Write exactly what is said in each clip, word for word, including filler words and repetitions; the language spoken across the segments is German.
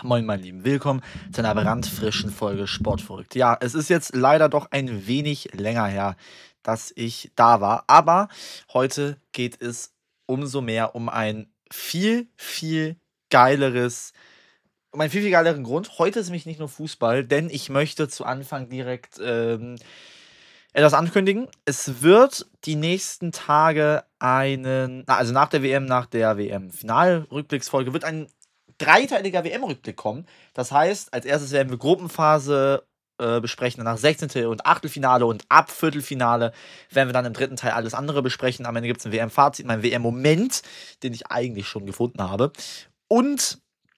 Moin, mein Lieben, willkommen zu einer brandfrischen Folge Sportverrückt. Ja, es ist jetzt leider doch ein wenig länger her, dass ich da war, aber heute geht es umso mehr um ein viel, viel geileres, um einen viel, viel geileren Grund. Heute ist nämlich nicht nur Fußball, denn ich möchte zu Anfang direkt ähm, etwas ankündigen. Es wird die nächsten Tage einen, na, also nach der W M, nach der W M-Finalrückblicksfolge, wird ein dreiteiliger W M-Rückblick kommen. Das heißt, als erstes werden wir Gruppenphase äh, besprechen, danach sechzehnte und Achtelfinale und ab Viertelfinale werden wir dann im dritten Teil alles andere besprechen. Am Ende gibt es ein W M-Fazit, mein W M-Moment, den ich eigentlich schon gefunden habe. Und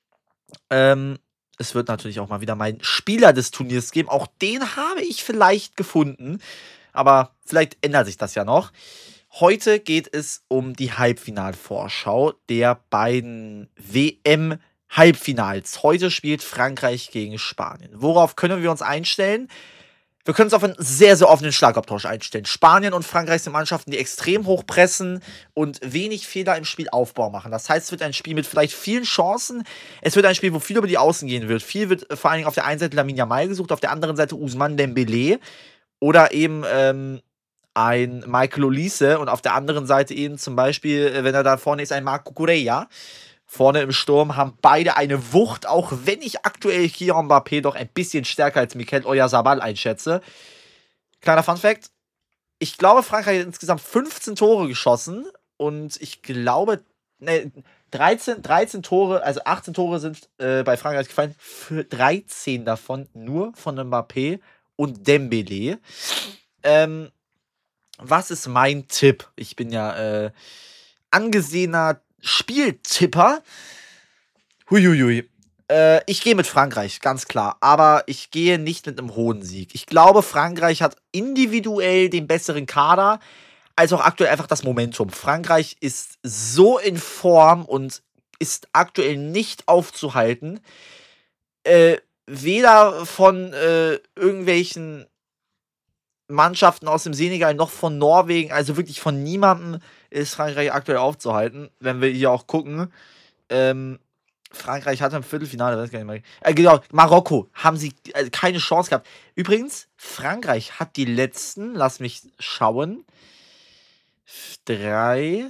ähm, es wird natürlich auch mal wieder meinen Spieler des Turniers geben. Auch den habe ich vielleicht gefunden, aber vielleicht ändert sich das ja noch. Heute geht es um die Halbfinalvorschau der beiden W M-Halbfinals. Heute spielt Frankreich gegen Spanien. Worauf können wir uns einstellen? Wir können uns auf einen sehr, sehr offenen Schlagabtausch einstellen. Spanien und Frankreich sind Mannschaften, die extrem hoch pressen und wenig Fehler im Spielaufbau machen. Das heißt, es wird ein Spiel mit vielleicht vielen Chancen. Es wird ein Spiel, wo viel über die Außen gehen wird. Viel wird vor allen Dingen auf der einen Seite Lamine Yamal gesucht, auf der anderen Seite Ousmane Dembélé oder eben ähm, ein Michael Olise und auf der anderen Seite eben zum Beispiel, wenn er da vorne ist, ein Marco Correa. Vorne im Sturm haben beide eine Wucht, auch wenn ich aktuell Kylian Mbappé doch ein bisschen stärker als Mikel Oyarzabal einschätze. Kleiner Funfact: Ich glaube, Frankreich hat insgesamt fünfzehn Tore geschossen und ich glaube, ne, dreizehn, dreizehn Tore, also achtzehn Tore sind äh, bei Frankreich gefallen, für dreizehn davon nur von Mbappé und Dembélé. Ähm, was ist mein Tipp? Ich bin ja äh, angesehener Spieltipper. Huiuiui. Äh, ich gehe mit Frankreich, ganz klar. Aber ich gehe nicht mit einem hohen Sieg. Ich glaube, Frankreich hat individuell den besseren Kader, als auch aktuell einfach das Momentum. Frankreich ist so in Form und ist aktuell nicht aufzuhalten. Äh, weder von äh, irgendwelchen Mannschaften aus dem Senegal noch von Norwegen, also wirklich von niemandem ist Frankreich aktuell aufzuhalten. Wenn wir hier auch gucken, ähm, Frankreich hatte im Viertelfinale, weiß gar nicht mehr. Äh, genau, Marokko haben sie äh, keine Chance gehabt. Übrigens, Frankreich hat die letzten, lass mich schauen, drei.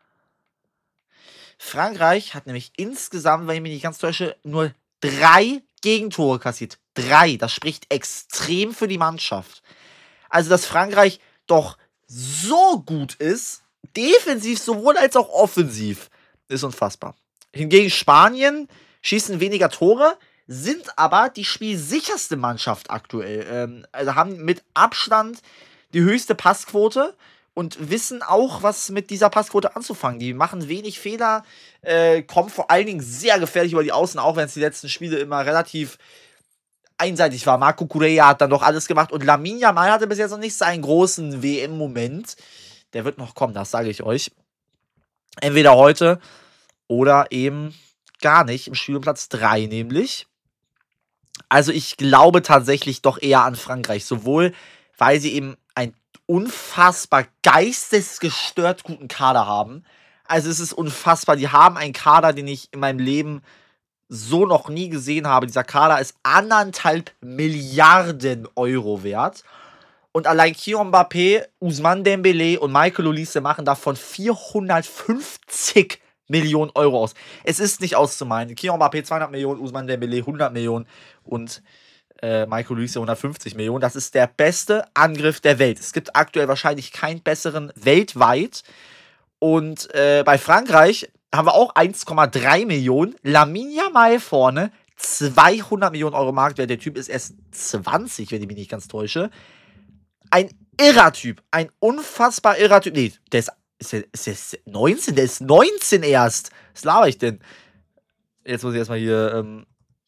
Frankreich hat nämlich insgesamt, wenn ich mich nicht ganz täusche, nur drei Gegentore kassiert. Drei. Das spricht extrem für die Mannschaft. Also, dass Frankreich doch so gut ist, defensiv sowohl als auch offensiv, ist unfassbar. Hingegen Spanien schießen weniger Tore, sind aber die spielsicherste Mannschaft aktuell. Ähm, also haben mit Abstand die höchste Passquote und wissen auch, was mit dieser Passquote anzufangen. Die machen wenig Fehler, äh, kommen vor allen Dingen sehr gefährlich über die Außen, auch wenn es die letzten Spiele immer relativ einseitig war. Marco Correa hat dann doch alles gemacht und Lamine Yamal hatte bis jetzt noch nicht seinen großen W M-Moment. Der wird noch kommen, das sage ich euch. Entweder heute oder eben gar nicht, im Spiel um Platz drei nämlich. Also ich glaube tatsächlich doch eher an Frankreich, sowohl weil sie eben einen unfassbar geistesgestört guten Kader haben. Also es ist unfassbar, die haben einen Kader, den ich in meinem Leben so noch nie gesehen habe. Dieser Kader ist anderthalb Milliarden Euro wert. Und allein Kylian Mbappé, Ousmane Dembélé und Michael Olise machen davon vierhundertfünfzig Millionen Euro aus. Es ist nicht auszumalen. Kylian Mbappé zweihundert Millionen, Ousmane Dembélé hundert Millionen und äh, Michael Olise hundertfünfzig Millionen. Das ist der beste Angriff der Welt. Es gibt aktuell wahrscheinlich keinen besseren weltweit. Und äh, bei Frankreich haben wir auch eins Komma drei Millionen. Lamine Yamal vorne, zweihundert Millionen Euro Marktwert. Der Typ ist erst zwanzig, wenn ich mich nicht ganz täusche. Ein irrer Typ. Ein unfassbar irrer Typ. Nee, der ist, ist, der, ist der neunzehn? Der ist neunzehn erst. Was laber ich denn? Jetzt muss ich erstmal hier, ähm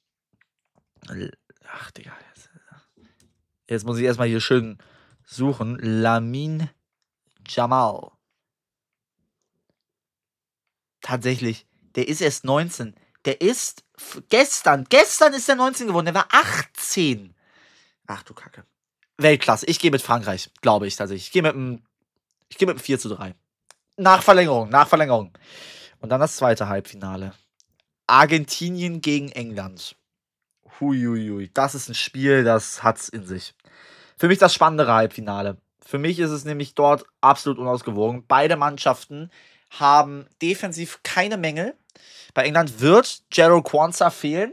Ach, Digga. Jetzt, jetzt muss ich erstmal hier schön suchen. Lamine Yamal. Tatsächlich, der ist erst neunzehn. Der ist f- gestern, gestern ist der neunzehn geworden, der war achtzehn. Ach du Kacke. Weltklasse. Ich gehe mit Frankreich, glaube ich tatsächlich. Ich gehe mit einem ich gehe mit einem vier zu drei. Nach Verlängerung, nach Verlängerung. Und dann das zweite Halbfinale. Argentinien gegen England. Huiuiui. Das ist ein Spiel, das hat's in sich. Für mich das spannendere Halbfinale. Für mich ist es nämlich dort absolut unausgewogen. Beide Mannschaften haben defensiv keine Mängel. Bei England wird Jarrell Quansah fehlen.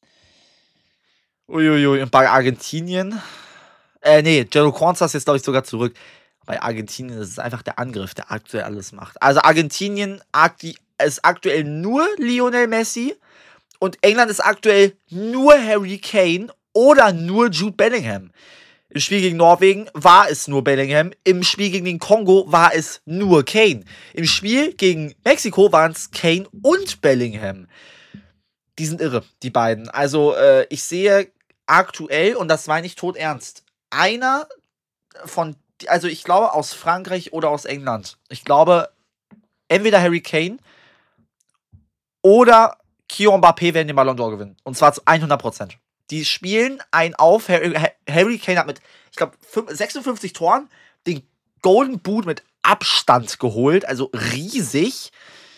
Uiuiui. Und bei Argentinien. Äh, nee, Jarrell Quansah ist jetzt, glaube ich, sogar zurück. Bei Argentinien ist es einfach der Angriff, der aktuell alles macht. Also Argentinien ist aktuell nur Lionel Messi und England ist aktuell nur Harry Kane oder nur Jude Bellingham. Im Spiel gegen Norwegen war es nur Bellingham. Im Spiel gegen den Kongo war es nur Kane. Im Spiel gegen Mexiko waren es Kane und Bellingham. Die sind irre, die beiden. Also äh, ich sehe aktuell, und das meine ich todernst, einer von, also ich glaube aus Frankreich oder aus England. Ich glaube, entweder Harry Kane oder Kylian Mbappé werden den Ballon d'Or gewinnen. Und zwar zu hundert Prozent. Die spielen ein auf. Harry, Harry Kane hat mit, ich glaube, sechsundfünfzig Toren den Golden Boot mit Abstand geholt. Also riesig.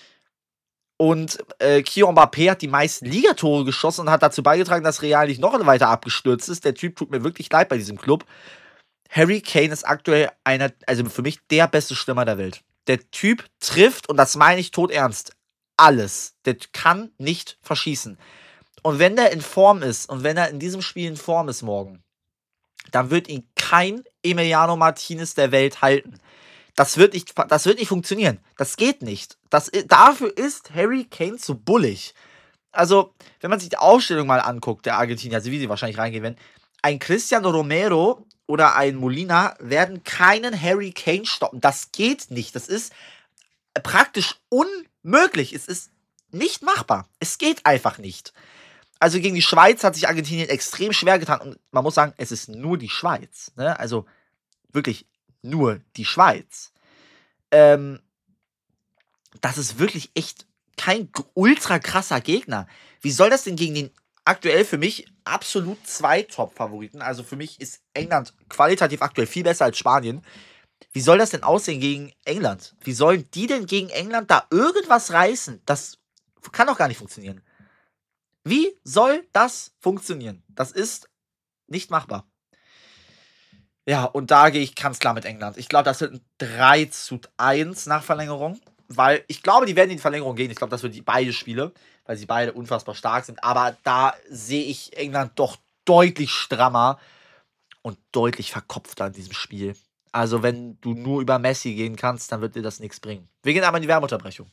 Und äh, Kylian Mbappé hat die meisten Ligatore geschossen und hat dazu beigetragen, dass Real nicht noch weiter abgestürzt ist. Der Typ tut mir wirklich leid bei diesem Club. Harry Kane ist aktuell einer, also für mich der beste Stürmer der Welt. Der Typ trifft, und das meine ich todernst, alles. Der kann nicht verschießen. Und wenn der in Form ist und wenn er in diesem Spiel in Form ist morgen, dann wird ihn kein Emiliano Martinez der Welt halten. Das wird nicht, das wird nicht funktionieren. Das geht nicht. Das, dafür ist Harry Kane zu bullig. Also, wenn man sich die Aufstellung mal anguckt, der Argentinier, also wie sie wahrscheinlich reingehen werden, ein Cristiano Romero oder ein Molina werden keinen Harry Kane stoppen. Das geht nicht. Das ist praktisch unmöglich. Es ist nicht machbar. Es geht einfach nicht. Also gegen die Schweiz hat sich Argentinien extrem schwer getan. Und man muss sagen, es ist nur die Schweiz. Ne? Also wirklich nur die Schweiz. Ähm, das ist wirklich echt kein ultra krasser Gegner. Wie soll das denn gegen den aktuell für mich absolut zwei Top-Favoriten, also für mich ist England qualitativ aktuell viel besser als Spanien. Wie soll das denn aussehen gegen England? Wie sollen die denn gegen England da irgendwas reißen? Das kann doch gar nicht funktionieren. Wie soll das funktionieren? Das ist nicht machbar. Ja, und da gehe ich ganz klar mit England. Ich glaube, das wird ein drei zu eins nach Verlängerung. Weil ich glaube, die werden in die Verlängerung gehen. Ich glaube, das wird die beide Spiele, weil sie beide unfassbar stark sind. Aber da sehe ich England doch deutlich strammer und deutlich verkopfter in diesem Spiel. Also, wenn du nur über Messi gehen kannst, dann wird dir das nichts bringen. Wir gehen aber in die Werbeunterbrechung.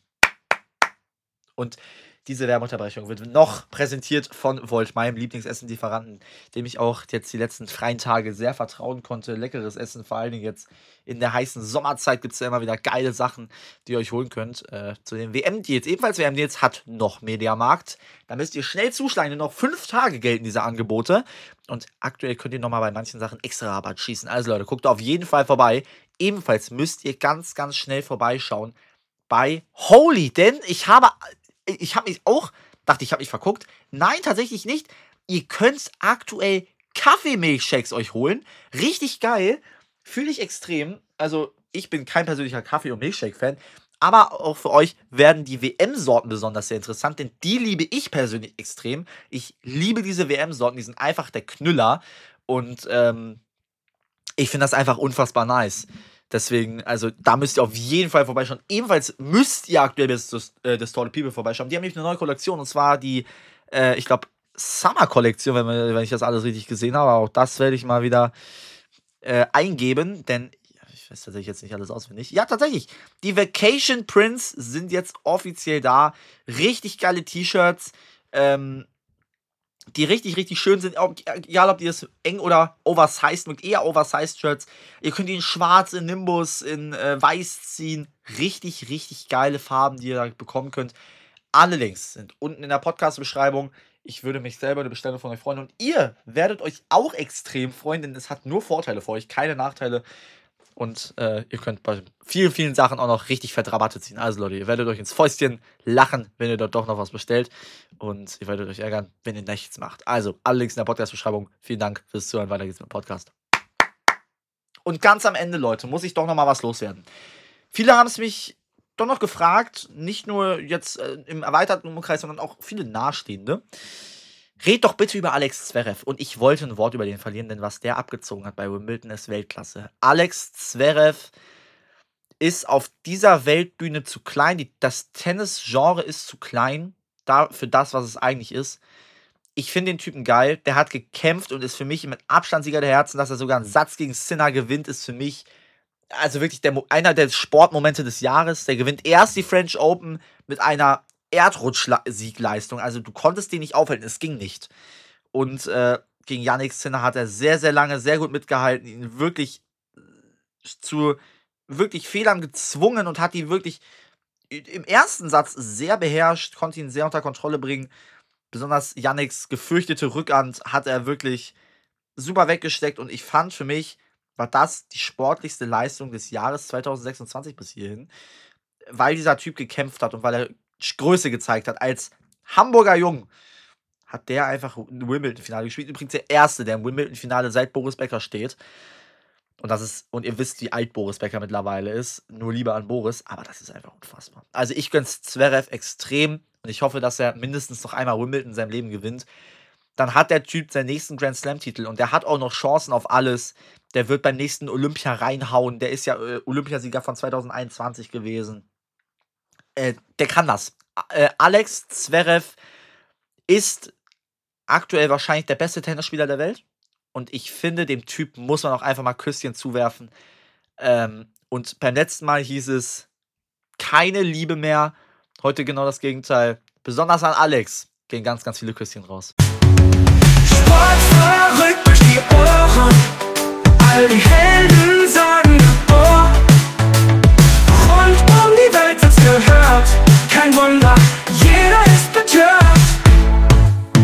Und diese Werbeunterbrechung wird noch präsentiert von Volt, meinem Lieblingsessenlieferanten, dem ich auch jetzt die letzten freien Tage sehr vertrauen konnte. Leckeres Essen, vor allen Dingen jetzt in der heißen Sommerzeit gibt es ja immer wieder geile Sachen, die ihr euch holen könnt. Äh, zu den W M-Deals, ebenfalls W M-Deals hat noch Mediamarkt. Da müsst ihr schnell zuschlagen, denn noch fünf Tage gelten diese Angebote. Und aktuell könnt ihr nochmal bei manchen Sachen extra Rabatt schießen. Also Leute, guckt auf jeden Fall vorbei. Ebenfalls müsst ihr ganz, ganz schnell vorbeischauen bei Holy, denn ich habe... Ich habe mich auch, dachte ich, habe mich verguckt. Nein, tatsächlich nicht. Ihr könnt aktuell Kaffeemilchshakes euch holen. Richtig geil. Fühle ich extrem. Also, ich bin kein persönlicher Kaffee- und Milchshake-Fan. Aber auch für euch werden die W M-Sorten besonders sehr interessant, denn die liebe ich persönlich extrem. Ich liebe diese W M-Sorten, die sind einfach der Knüller. Und ähm, ich finde das einfach unfassbar nice. Deswegen, also da müsst ihr auf jeden Fall vorbeischauen. Ebenfalls müsst ihr aktuell bis das äh, Distorted People vorbeischauen. Die haben nämlich eine neue Kollektion, und zwar die, äh, ich glaube, Summer-Kollektion, wenn, wenn ich das alles richtig gesehen habe. Auch das werde ich mal wieder äh, eingeben, denn ich weiß tatsächlich jetzt nicht alles auswendig. Ja, tatsächlich. Die Vacation Prints sind jetzt offiziell da. Richtig geile T-Shirts. Ähm, die richtig, richtig schön sind, egal ob die das eng oder oversized, mit eher oversized Shirts. Ihr könnt die in schwarz, in Nimbus, in äh, weiß ziehen. Richtig, richtig geile Farben, die ihr da bekommen könnt. Alle Links sind unten in der Podcast-Beschreibung. Ich würde mich selber eine Bestellung von euch freuen. Und ihr werdet euch auch extrem freuen, denn es hat nur Vorteile für euch, keine Nachteile. Und äh, ihr könnt bei vielen, vielen Sachen auch noch richtig fett Rabatte ziehen. Also Leute, ihr werdet euch ins Fäustchen lachen, wenn ihr dort doch noch was bestellt. Und ihr werdet euch ärgern, wenn ihr nichts macht. Also, alle Links in der Podcast-Beschreibung. Vielen Dank fürs Zuhören. Weiter geht's mit dem Podcast. Und ganz am Ende, Leute, muss ich doch noch mal was loswerden. Viele haben es mich doch noch gefragt, nicht nur jetzt äh, im erweiterten Umkreis, sondern auch viele Nahestehende. red doch bitte über Alex Zverev. Und ich wollte ein Wort über den verlieren, denn was der abgezogen hat bei Wimbledon ist Weltklasse. Alex Zverev ist auf dieser Weltbühne zu klein. Die, das Tennis-Genre ist zu klein da, für das, was es eigentlich ist. Ich finde den Typen geil. Der hat gekämpft und ist für mich mit Abstand Sieger der Herzen. Dass er sogar einen Satz gegen Sinner gewinnt, ist für mich also wirklich der, einer der Sportmomente des Jahres. Der gewinnt erst die French Open mit einer Erdrutsch-Siegleistung. Also du konntest den nicht aufhalten. Es ging nicht. Und äh, gegen Jannik Sinner hat er sehr, sehr lange, sehr gut mitgehalten. Ihn wirklich zu wirklich Fehlern gezwungen und hat ihn wirklich im ersten Satz sehr beherrscht, konnte ihn sehr unter Kontrolle bringen. Besonders Janniks gefürchtete Rückhand hat er wirklich super weggesteckt und ich fand, für mich war das die sportlichste Leistung des Jahres zwanzig sechsundzwanzig bis hierhin, weil dieser Typ gekämpft hat und weil er Größe gezeigt hat. Als Hamburger Jung hat der einfach ein Wimbledon-Finale gespielt. Übrigens der Erste, der im Wimbledon-Finale seit Boris Becker steht. Und das ist, und ihr wisst, wie alt Boris Becker mittlerweile ist. Nur Liebe an Boris, aber das ist einfach unfassbar. Also ich gönn's Zverev extrem und ich hoffe, dass er mindestens noch einmal Wimbledon in seinem Leben gewinnt. Dann hat der Typ seinen nächsten Grand Slam-Titel und der hat auch noch Chancen auf alles. Der wird beim nächsten Olympia reinhauen. Der ist ja äh, Olympiasieger von zwanzig einundzwanzig gewesen. Äh, der kann das. Äh, Alex Zverev ist aktuell wahrscheinlich der beste Tennisspieler der Welt. Und ich finde, dem Typ muss man auch einfach mal Küsschen zuwerfen. Ähm, und beim letzten Mal hieß es keine Liebe mehr. Heute genau das Gegenteil. Besonders an Alex gehen ganz, ganz viele Küsschen raus. Sport verrückt durch die Ohren. All die Helden sagen oh. Rund um die Welt wird's gehört. Kein Wunder, jeder ist betört.